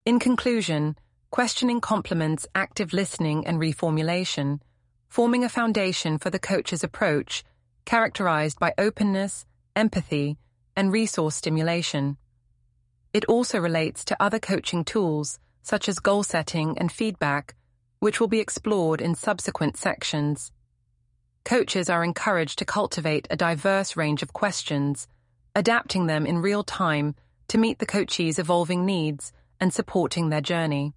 In conclusion, questioning complements active listening and reformulation, forming a foundation for the coach's approach, characterized by openness, empathy, and resource stimulation. It also relates to other coaching tools, such as goal setting and feedback, which will be explored in subsequent sections. Coaches are encouraged to cultivate a diverse range of questions, adapting them in real time to meet the coachee's evolving needs and supporting their journey.